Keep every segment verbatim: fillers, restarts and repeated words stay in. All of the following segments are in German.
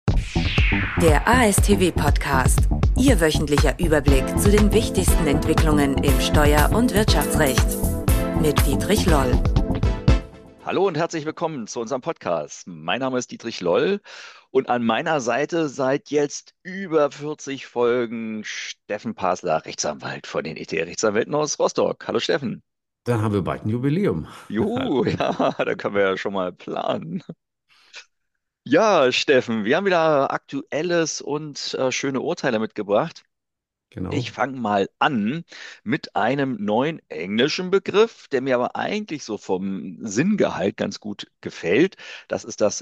Der A S T W-Podcast. Ihr wöchentlicher Überblick zu den wichtigsten Entwicklungen im Steuer- und Wirtschaftsrecht. Mit Dietrich Loll. Hallo und herzlich willkommen zu unserem Podcast. Mein Name ist Dietrich Loll und an meiner Seite seit jetzt über vierzig Folgen Steffen Pasler, Rechtsanwalt von den E T Rechtsanwälten aus Rostock. Hallo Steffen. Dann haben wir bald ein Jubiläum. Juhu, ja, da können wir ja schon mal planen. Ja, Steffen, wir haben wieder Aktuelles und äh, schöne Urteile mitgebracht. Ich Genau. fange mal an mit einem neuen englischen Begriff, der mir aber eigentlich so vom Sinngehalt ganz gut gefällt. Das ist das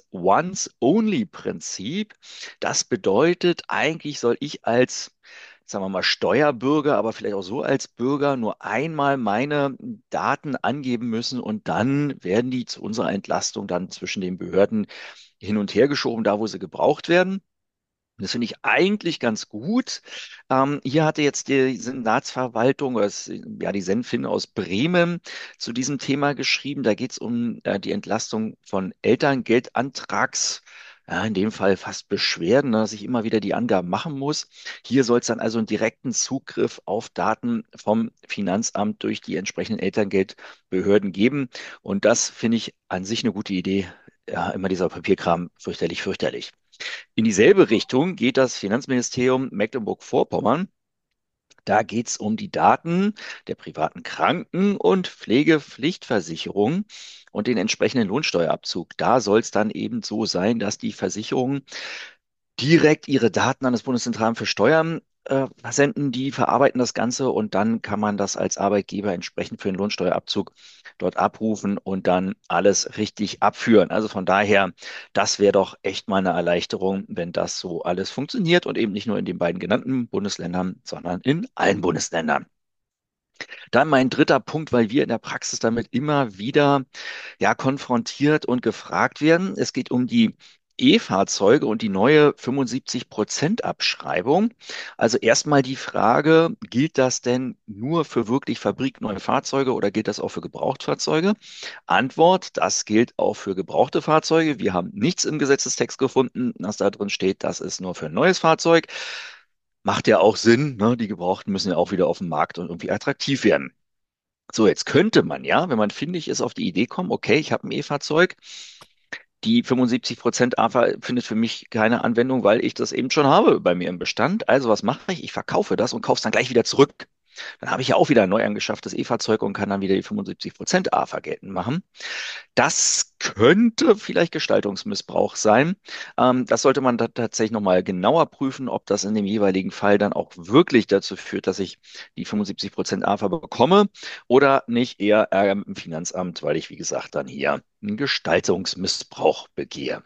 Once-Only-Prinzip. Das bedeutet, eigentlich soll ich als, sagen wir mal, Steuerbürger, aber vielleicht auch so als Bürger nur einmal meine Daten angeben müssen und dann werden die zu unserer Entlastung dann zwischen den Behörden hin und her geschoben, da wo sie gebraucht werden. Das finde ich eigentlich ganz gut. Ähm, hier hatte jetzt die Senatsverwaltung, oder das, ja, die Senfin aus Bremen zu diesem Thema geschrieben. Da geht es um äh, die Entlastung von Elterngeldantrags, ja, in dem Fall fast Beschwerden, ne, dass ich immer wieder die Angaben machen muss. Hier soll es dann also einen direkten Zugriff auf Daten vom Finanzamt durch die entsprechenden Elterngeldbehörden geben. Und das finde ich an sich eine gute Idee. Ja, immer dieser Papierkram, fürchterlich, fürchterlich. In dieselbe Richtung geht das Finanzministerium Mecklenburg-Vorpommern. Da geht es um die Daten der privaten Kranken- und Pflegepflichtversicherung und den entsprechenden Lohnsteuerabzug. Da soll es dann eben so sein, dass die Versicherungen direkt ihre Daten an das Bundeszentralamt für Steuern äh, versenden. Die verarbeiten das Ganze und dann kann man das als Arbeitgeber entsprechend für den Lohnsteuerabzug dort abrufen und dann alles richtig abführen. Also von daher, das wäre doch echt mal eine Erleichterung, wenn das so alles funktioniert und eben nicht nur in den beiden genannten Bundesländern, sondern in allen Bundesländern. Dann mein dritter Punkt, weil wir in der Praxis damit immer wieder ja, konfrontiert und gefragt werden. Es geht um die E-Fahrzeuge und die neue fünfundsiebzig-Prozent-Abschreibung. Also erstmal die Frage, gilt das denn nur für wirklich fabrikneue Fahrzeuge oder gilt das auch für Gebrauchtfahrzeuge? Antwort, das gilt auch für gebrauchte Fahrzeuge. Wir haben nichts im Gesetzestext gefunden, was da drin steht, das ist nur für ein neues Fahrzeug. Macht ja auch Sinn, ne? Die Gebrauchten müssen ja auch wieder auf dem Markt und irgendwie attraktiv werden. So, jetzt könnte man ja, wenn man findig ist, auf die Idee kommen, okay, ich habe ein E-Fahrzeug, die fünfundsiebzig Prozent A F A findet für mich keine Anwendung, weil ich das eben schon habe bei mir im Bestand. Also was mache ich? Ich verkaufe das und kaufe es dann gleich wieder zurück. Dann habe ich ja auch wieder ein neu angeschafftes E-Fahrzeug und kann dann wieder die fünfundsiebzig Prozent A F A geltend machen. Das könnte vielleicht Gestaltungsmissbrauch sein. Ähm, das sollte man da tatsächlich nochmal genauer prüfen, ob das in dem jeweiligen Fall dann auch wirklich dazu führt, dass ich die fünfundsiebzig Prozent A F A bekomme oder nicht eher Ärger mit dem Finanzamt, weil ich, wie gesagt, dann hier einen Gestaltungsmissbrauch begehe.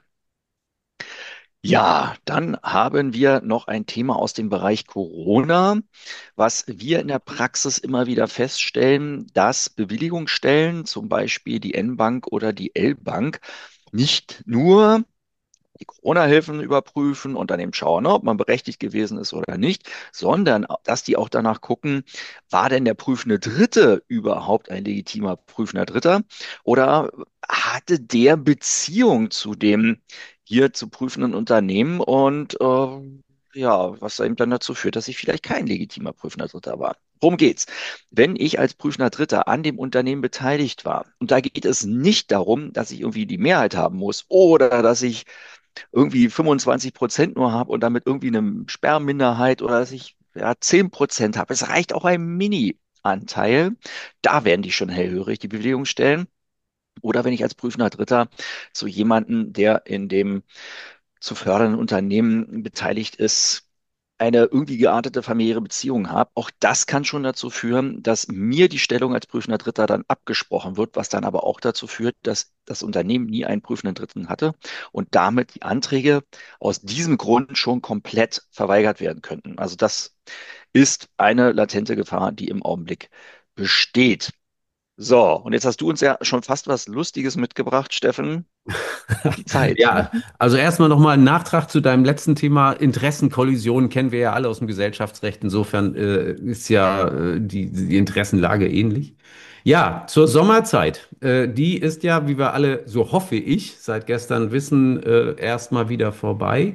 Ja, dann haben wir noch ein Thema aus dem Bereich Corona, was wir in der Praxis immer wieder feststellen, dass Bewilligungsstellen, zum Beispiel die N-Bank oder die L-Bank, nicht nur die Corona-Hilfen überprüfen und dann eben schauen, ne, ob man berechtigt gewesen ist oder nicht, sondern dass die auch danach gucken, war denn der prüfende Dritte überhaupt ein legitimer prüfender Dritter oder hatte der Beziehung zu dem hier zu prüfenden Unternehmen und äh, ja, was eben dann dazu führt, dass ich vielleicht kein legitimer prüfender Dritter war. Worum geht's? Wenn ich als prüfender Dritter an dem Unternehmen beteiligt war, und da geht es nicht darum, dass ich irgendwie die Mehrheit haben muss oder dass ich irgendwie fünfundzwanzig Prozent nur habe und damit irgendwie eine Sperrminderheit oder dass ich ja, zehn Prozent habe. Es reicht auch ein Mini-Anteil. Da werden die schon hellhörig, die Bewilligungsstellen. Oder wenn ich als prüfender Dritter zu jemandem, der in dem zu fördernden Unternehmen beteiligt ist, eine irgendwie geartete familiäre Beziehung habe. Auch das kann schon dazu führen, dass mir die Stellung als prüfender Dritter dann abgesprochen wird, was dann aber auch dazu führt, dass das Unternehmen nie einen prüfenden Dritten hatte und damit die Anträge aus diesem Grund schon komplett verweigert werden könnten. Also das ist eine latente Gefahr, die im Augenblick besteht. So, und jetzt hast du uns ja schon fast was Lustiges mitgebracht, Steffen. Die Zeit. Ja, also erstmal nochmal ein Nachtrag zu deinem letzten Thema. Interessenkollision kennen wir ja alle aus dem Gesellschaftsrecht. Insofern äh, ist ja äh, die, die Interessenlage ähnlich. Ja, zur Sommerzeit. Äh, die ist ja, wie wir alle, so hoffe ich, seit gestern wissen, äh, erstmal wieder vorbei.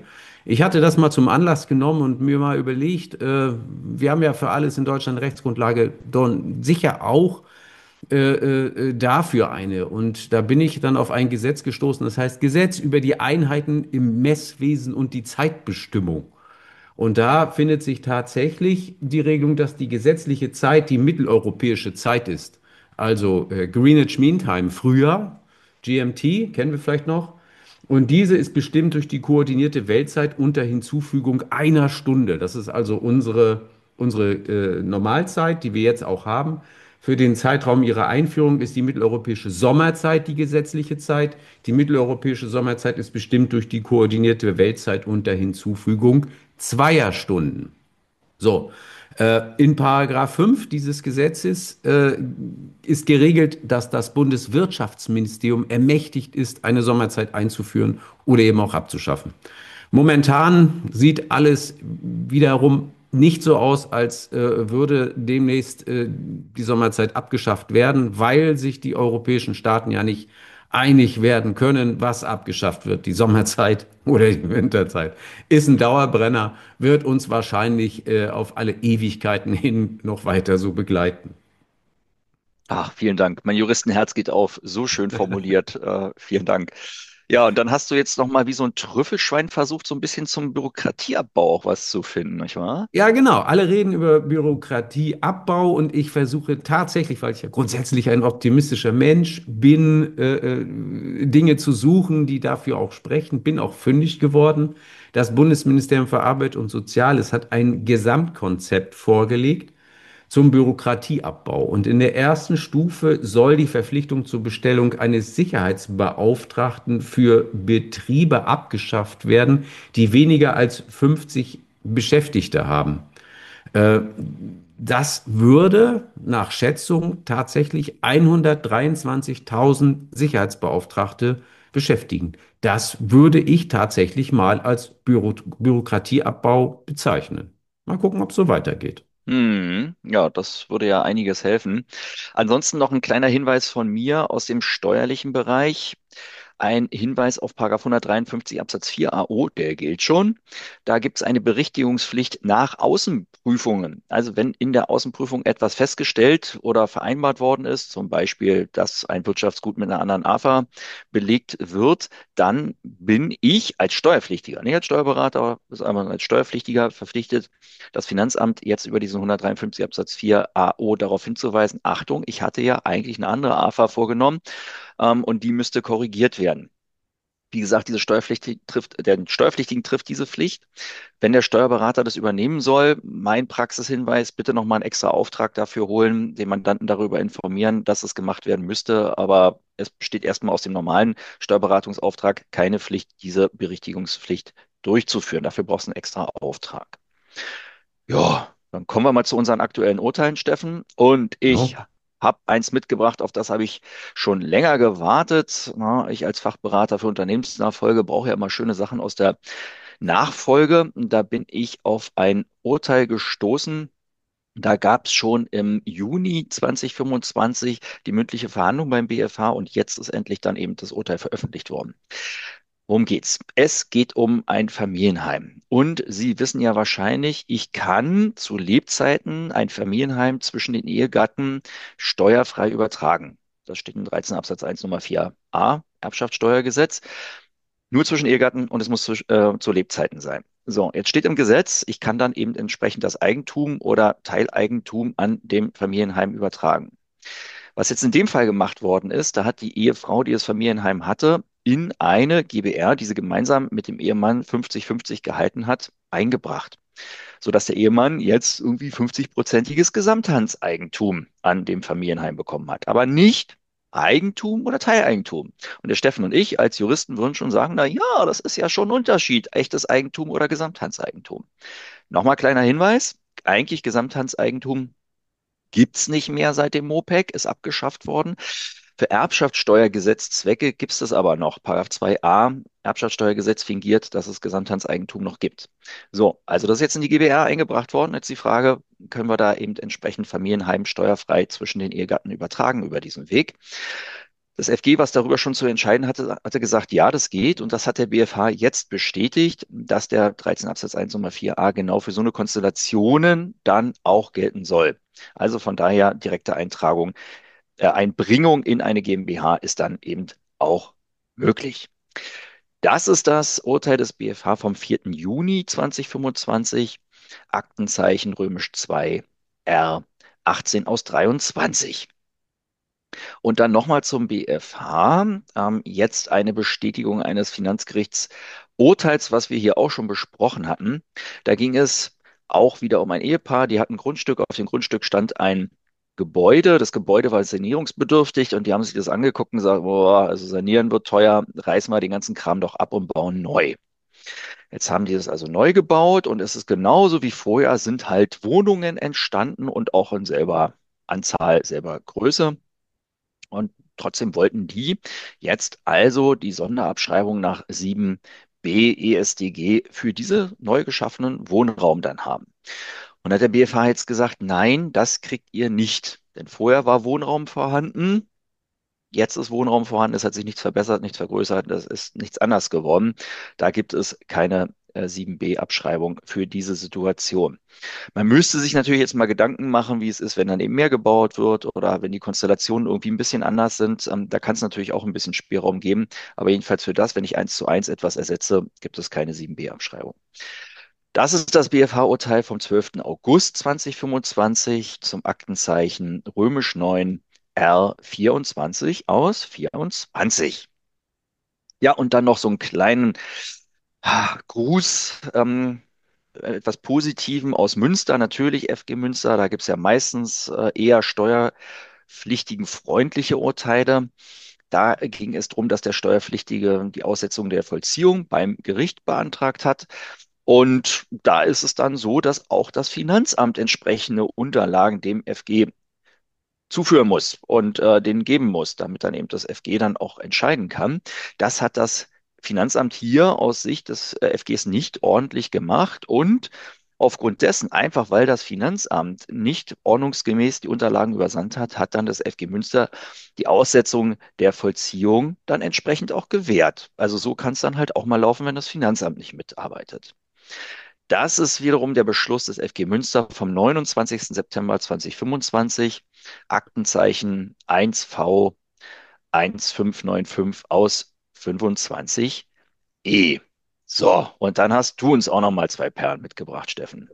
Ich hatte das mal zum Anlass genommen und mir mal überlegt, äh, wir haben ja für alles in Deutschland Rechtsgrundlage, don, sicher auch äh, äh, dafür eine. Und da bin ich dann auf ein Gesetz gestoßen, das heißt Gesetz über die Einheiten im Messwesen und die Zeitbestimmung. Und da findet sich tatsächlich die Regelung, dass die gesetzliche Zeit die mitteleuropäische Zeit ist. Also äh, Greenwich Mean Time früher, G M T, kennen wir vielleicht noch. Und diese ist bestimmt durch die koordinierte Weltzeit unter Hinzufügung einer Stunde. Das ist also unsere, unsere äh, Normalzeit, die wir jetzt auch haben. Für den Zeitraum ihrer Einführung ist die mitteleuropäische Sommerzeit die gesetzliche Zeit. Die mitteleuropäische Sommerzeit ist bestimmt durch die koordinierte Weltzeit unter Hinzufügung zweier Stunden. So, äh, in Paragraph fünf dieses Gesetzes äh, ist geregelt, dass das Bundeswirtschaftsministerium ermächtigt ist, eine Sommerzeit einzuführen oder eben auch abzuschaffen. Momentan sieht alles wiederum nicht so aus, als äh, würde demnächst äh, die Sommerzeit abgeschafft werden, weil sich die europäischen Staaten ja nicht einig werden können, was abgeschafft wird, die Sommerzeit oder die Winterzeit. Ist ein Dauerbrenner, wird uns wahrscheinlich äh, auf alle Ewigkeiten hin noch weiter so begleiten. Ach, vielen Dank. Mein Juristenherz geht auf. So schön formuliert. Äh, vielen Dank. Ja, und dann hast du jetzt noch mal wie so ein Trüffelschwein versucht, so ein bisschen zum Bürokratieabbau auch was zu finden, nicht wahr? Ja, genau. Alle reden über Bürokratieabbau und ich versuche tatsächlich, weil ich ja grundsätzlich ein optimistischer Mensch bin, äh, äh, Dinge zu suchen, die dafür auch sprechen. Bin auch fündig geworden. Das Bundesministerium für Arbeit und Soziales hat ein Gesamtkonzept vorgelegt zum Bürokratieabbau. Und in der ersten Stufe soll die Verpflichtung zur Bestellung eines Sicherheitsbeauftragten für Betriebe abgeschafft werden, die weniger als fünfzig Beschäftigte haben. Äh, Das würde nach Schätzung tatsächlich hundertdreiundzwanzigtausend Sicherheitsbeauftragte beschäftigen. Das würde ich tatsächlich mal als Büro Bürokratieabbau bezeichnen. Mal gucken, ob es so weitergeht. Hm, ja, das würde ja einiges helfen. Ansonsten noch ein kleiner Hinweis von mir aus dem steuerlichen Bereich. Ein Hinweis auf Paragraph hundertdreiundfünfzig Absatz vier A O, der gilt schon. Da gibt es eine Berichtigungspflicht nach Außenprüfungen. Also wenn in der Außenprüfung etwas festgestellt oder vereinbart worden ist, zum Beispiel, dass ein Wirtschaftsgut mit einer anderen A F A belegt wird, dann bin ich als Steuerpflichtiger, nicht als Steuerberater, sondern als Steuerpflichtiger verpflichtet, das Finanzamt jetzt über diesen hundertdreiundfünfzig Absatz vier A O darauf hinzuweisen, Achtung, ich hatte ja eigentlich eine andere A F A vorgenommen, ähm, und die müsste korrigiert werden. Wie gesagt, diese Steuerpflichtige trifft, der Steuerpflichtigen trifft diese Pflicht. Wenn der Steuerberater das übernehmen soll, mein Praxishinweis, bitte nochmal einen extra Auftrag dafür holen, den Mandanten darüber informieren, dass es gemacht werden müsste. Aber es besteht erstmal aus dem normalen Steuerberatungsauftrag keine Pflicht, diese Berichtigungspflicht durchzuführen. Dafür brauchst du einen extra Auftrag. Ja, dann kommen wir mal zu unseren aktuellen Urteilen, Steffen. Und ich Ja. habe eins mitgebracht, auf das habe ich schon länger gewartet. Na, ich als Fachberater für Unternehmensnachfolge brauche ja immer schöne Sachen aus der Nachfolge. Und da bin ich auf ein Urteil gestoßen. Da gab es schon im Juni zweitausendfünfundzwanzig die mündliche Verhandlung beim B F H und jetzt ist endlich dann eben das Urteil veröffentlicht worden. Worum geht's? Es geht um ein Familienheim. Und Sie wissen ja wahrscheinlich, ich kann zu Lebzeiten ein Familienheim zwischen den Ehegatten steuerfrei übertragen. Das steht in dreizehn Absatz eins Nummer vier a Erbschaftssteuergesetz. Nur zwischen Ehegatten und es muss zu, äh, zu Lebzeiten sein. So, jetzt steht im Gesetz, ich kann dann eben entsprechend das Eigentum oder Teileigentum an dem Familienheim übertragen. Was jetzt in dem Fall gemacht worden ist, da hat die Ehefrau, die das Familienheim hatte, in eine G b R, die sie gemeinsam mit dem Ehemann fünfzig fünfzig gehalten hat, eingebracht, sodass der Ehemann jetzt irgendwie fünfzig-prozentiges Gesamthandseigentum an dem Familienheim bekommen hat, aber nicht Eigentum oder Teileigentum. Und der Steffen und ich als Juristen würden schon sagen, na ja, das ist ja schon ein Unterschied, echtes Eigentum oder Gesamthandseigentum. Nochmal kleiner Hinweis, eigentlich Gesamthandseigentum gibt es nicht mehr seit dem MoPEC, ist abgeschafft worden. Für Erbschaftssteuergesetzzwecke gibt es das aber noch. Paragraph zwei a Erbschaftssteuergesetz fingiert, dass es Gesamthandseigentum noch gibt. So, also das ist jetzt in die G b R eingebracht worden. Jetzt die Frage, können wir da eben entsprechend Familienheim steuerfrei zwischen den Ehegatten übertragen über diesen Weg? Das F G, was darüber schon zu entscheiden hatte, hatte gesagt, ja, das geht. Und das hat der B F H jetzt bestätigt, dass der dreizehn Absatz eins Nummer vier a genau für so eine Konstellationen dann auch gelten soll. Also von daher direkte Eintragung, äh, Einbringung in eine GmbH ist dann eben auch möglich. Das ist das Urteil des B F H vom vierten Juni zweitausendfünfundzwanzig, Aktenzeichen römisch zwei R achtzehn aus dreiundzwanzig. Und dann nochmal zum B F H. Ähm, jetzt eine Bestätigung eines Finanzgerichtsurteils, was wir hier auch schon besprochen hatten. Da ging es auch wieder um ein Ehepaar, die hatten ein Grundstück. Auf dem Grundstück stand ein Gebäude. Das Gebäude war sanierungsbedürftig und die haben sich das angeguckt und gesagt, boah, also sanieren wird teuer, reißen wir den ganzen Kram doch ab und bauen neu. Jetzt haben die das also neu gebaut und es ist genauso wie vorher, sind halt Wohnungen entstanden und auch in selber Anzahl, selber Größe. Und trotzdem wollten die jetzt also die Sonderabschreibung nach sieben b E S D G für diese neu geschaffenen Wohnraum dann haben. Und hat der B F H jetzt gesagt, nein, das kriegt ihr nicht. Denn vorher war Wohnraum vorhanden, jetzt ist Wohnraum vorhanden, es hat sich nichts verbessert, nichts vergrößert, es ist nichts anders geworden. Da gibt es keine äh, sieben b-Abschreibung für diese Situation. Man müsste sich natürlich jetzt mal Gedanken machen, wie es ist, wenn dann eben mehr gebaut wird oder wenn die Konstellationen irgendwie ein bisschen anders sind. Ähm, da kann es natürlich auch ein bisschen Spielraum geben. Aber jedenfalls für das, wenn ich eins zu eins etwas ersetze, gibt es keine sieben b-Abschreibung. Das ist das B F H-Urteil vom zwölften August zweitausendfünfundzwanzig zum Aktenzeichen römisch neun R vierundzwanzig aus vierundzwanzig. Ja, und dann noch so einen kleinen ah, Gruß, ähm, etwas Positivem aus Münster, natürlich F G Münster, da gibt es ja meistens äh, eher steuerpflichtigen freundliche Urteile. Da ging es darum, dass der Steuerpflichtige die Aussetzung der Vollziehung beim Gericht beantragt hat. Und da ist es dann so, dass auch das Finanzamt entsprechende Unterlagen dem F G zuführen muss und äh, denen geben muss, damit dann eben das F G dann auch entscheiden kann. Das hat das Finanzamt hier aus Sicht des äh, F Gs nicht ordentlich gemacht und aufgrund dessen, einfach weil das Finanzamt nicht ordnungsgemäß die Unterlagen übersandt hat, hat dann das F G Münster die Aussetzung der Vollziehung dann entsprechend auch gewährt. Also so kann es dann halt auch mal laufen, wenn das Finanzamt nicht mitarbeitet. Das ist wiederum der Beschluss des F G Münster vom neunundzwanzigsten September zweitausendfünfundzwanzig, Aktenzeichen eins V eins fünf neun fünf aus fünfundzwanzig E. So, und dann hast du uns auch noch mal zwei Perlen mitgebracht, Steffen.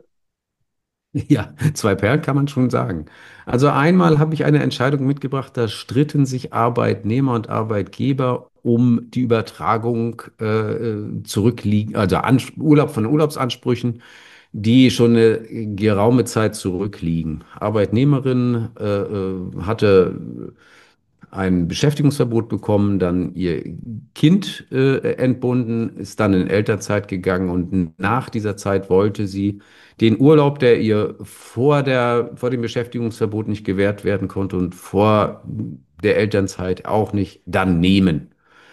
Ja, zwei Perlen kann man schon sagen. Also einmal habe ich eine Entscheidung mitgebracht, da stritten sich Arbeitnehmer und Arbeitgeber um die Übertragung äh, zurückliegen, also Ans Urlaub von Urlaubsansprüchen, die schon eine geraume Zeit zurückliegen. Arbeitnehmerin äh, äh, hatte ein Beschäftigungsverbot bekommen, dann ihr Kind äh, entbunden, ist dann in Elternzeit gegangen und nach dieser Zeit wollte sie den Urlaub, der ihr vor der, vor dem Beschäftigungsverbot nicht gewährt werden konnte und vor der Elternzeit auch nicht, dann nehmen.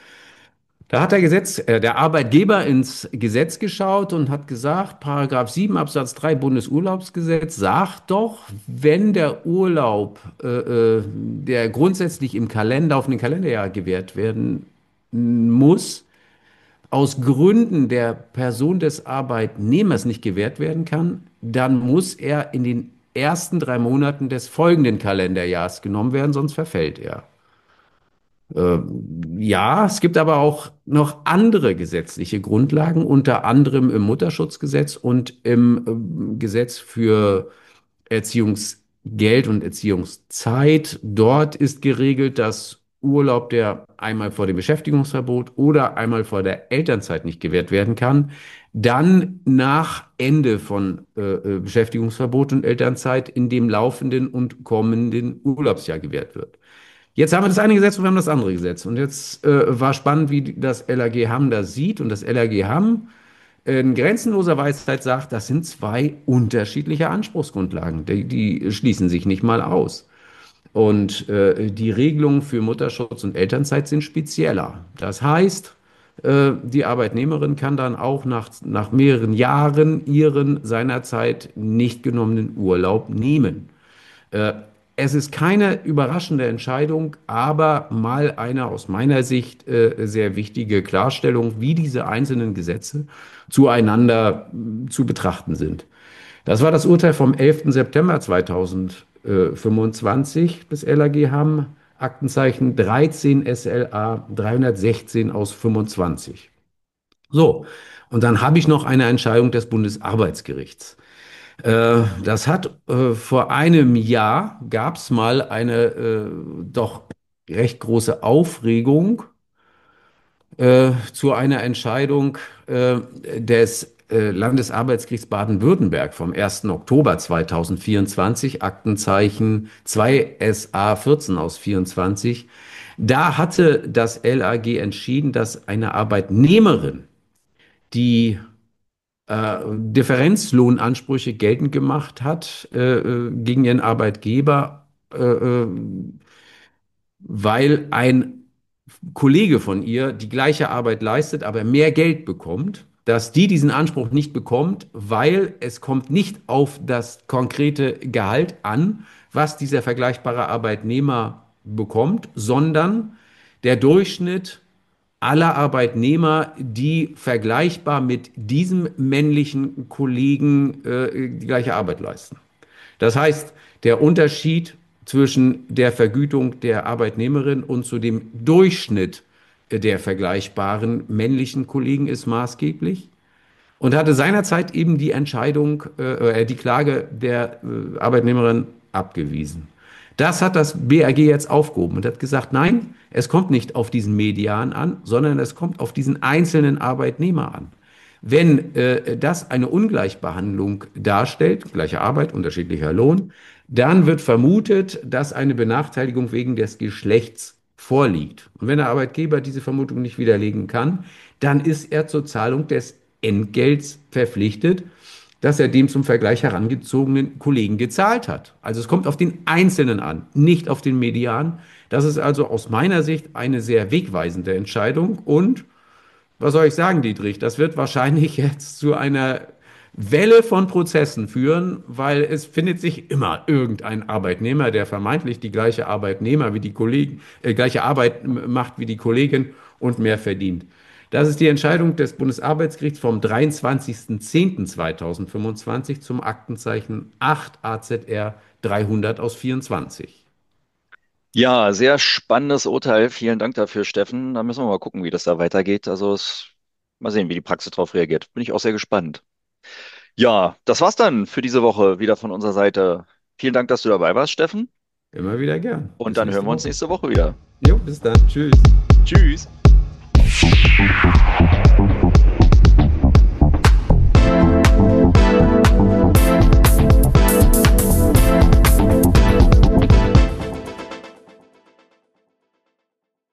Da hat der Gesetz, äh, der Arbeitgeber ins Gesetz geschaut und hat gesagt, Paragraph sieben Absatz drei Bundesurlaubsgesetz sagt doch, wenn der Urlaub, äh, äh, der grundsätzlich im Kalender, auf ein Kalenderjahr gewährt werden muss, aus Gründen der Person des Arbeitnehmers nicht gewährt werden kann, dann muss er in den ersten drei Monaten des folgenden Kalenderjahrs genommen werden, sonst verfällt er. Äh, ja, es gibt aber auch noch andere gesetzliche Grundlagen, unter anderem im Mutterschutzgesetz und im ähm, Gesetz für Erziehungsgeld und Erziehungszeit. Dort ist geregelt, dass Urlaub, der einmal vor dem Beschäftigungsverbot oder einmal vor der Elternzeit nicht gewährt werden kann, dann nach Ende von äh, äh, Beschäftigungsverbot und Elternzeit in dem laufenden und kommenden Urlaubsjahr gewährt wird. Jetzt haben wir das eine Gesetz und wir haben das andere Gesetz. Und jetzt äh, war spannend, wie das L A G Hamm das sieht. Und das L A G Hamm in grenzenloser Weisheit sagt, das sind zwei unterschiedliche Anspruchsgrundlagen. Die, die schließen sich nicht mal aus. Und äh, die Regelungen für Mutterschutz und Elternzeit sind spezieller. Das heißt, äh, die Arbeitnehmerin kann dann auch nach, nach mehreren Jahren ihren seinerzeit nicht genommenen Urlaub nehmen. Äh, Es ist keine überraschende Entscheidung, aber mal eine aus meiner Sicht äh, sehr wichtige Klarstellung, wie diese einzelnen Gesetze zueinander äh, zu betrachten sind. Das war das Urteil vom elften September zweitausendfünfundzwanzig des L A G Hamm, Aktenzeichen dreizehn S L A dreihundertsechzehn aus fünfundzwanzig. So, und dann habe ich noch eine Entscheidung des Bundesarbeitsgerichts. Äh, das hat äh, vor einem Jahr gab es mal eine äh, doch recht große Aufregung äh, zu einer Entscheidung äh, des äh, Landesarbeitsgerichts Baden-Württemberg vom ersten Oktober zweitausendvierundzwanzig, Aktenzeichen zwei S A vierzehn aus vierundzwanzig. Da hatte das L A G entschieden, dass eine Arbeitnehmerin, die äh, Differenzlohnansprüche geltend gemacht hat äh, äh, gegen ihren Arbeitgeber, äh, äh, weil ein Kollege von ihr die gleiche Arbeit leistet, aber mehr Geld bekommt, dass die diesen Anspruch nicht bekommt, weil es kommt nicht auf das konkrete Gehalt an, was dieser vergleichbare Arbeitnehmer bekommt, sondern der Durchschnitt aller Arbeitnehmer, die vergleichbar mit diesem männlichen Kollegen äh, die gleiche Arbeit leisten. Das heißt, der Unterschied zwischen der Vergütung der Arbeitnehmerin und zu dem Durchschnitt der vergleichbaren männlichen Kollegen ist maßgeblich und hatte seinerzeit eben die Entscheidung, äh, die Klage der äh, Arbeitnehmerin abgewiesen. Das hat das B A G jetzt aufgehoben und hat gesagt, nein, es kommt nicht auf diesen Median an, sondern es kommt auf diesen einzelnen Arbeitnehmer an. Wenn äh, das eine Ungleichbehandlung darstellt, gleiche Arbeit, unterschiedlicher Lohn, dann wird vermutet, dass eine Benachteiligung wegen des Geschlechts vorliegt. Und wenn der Arbeitgeber diese Vermutung nicht widerlegen kann, dann ist er zur Zahlung des Entgelts verpflichtet, dass er dem zum Vergleich herangezogenen Kollegen gezahlt hat. Also es kommt auf den Einzelnen an, nicht auf den Median. Das ist also aus meiner Sicht eine sehr wegweisende Entscheidung. Und was soll ich sagen, Dietrich? Das wird wahrscheinlich jetzt zu einer Welle von Prozessen führen, weil es findet sich immer irgendein Arbeitnehmer, der vermeintlich die gleiche Arbeitnehmer wie die Kollegen, äh, gleiche Arbeit macht wie die Kollegin und mehr verdient. Das ist die Entscheidung des Bundesarbeitsgerichts vom dreiundzwanzigsten zehnten zweitausendfünfundzwanzig zum Aktenzeichen acht A Z R dreihundert aus vierundzwanzig. Ja, sehr spannendes Urteil. Vielen Dank dafür, Steffen. Da müssen wir mal gucken, wie das da weitergeht. Also es, mal sehen, wie die Praxis darauf reagiert. Bin ich auch sehr gespannt. Ja, das war's dann für diese Woche wieder von unserer Seite. Vielen Dank, dass du dabei warst, Steffen. Immer wieder gern. Und Bis dann hören nächste wir uns Woche. nächste Woche wieder. Jo, bis dann. Tschüss. Tschüss.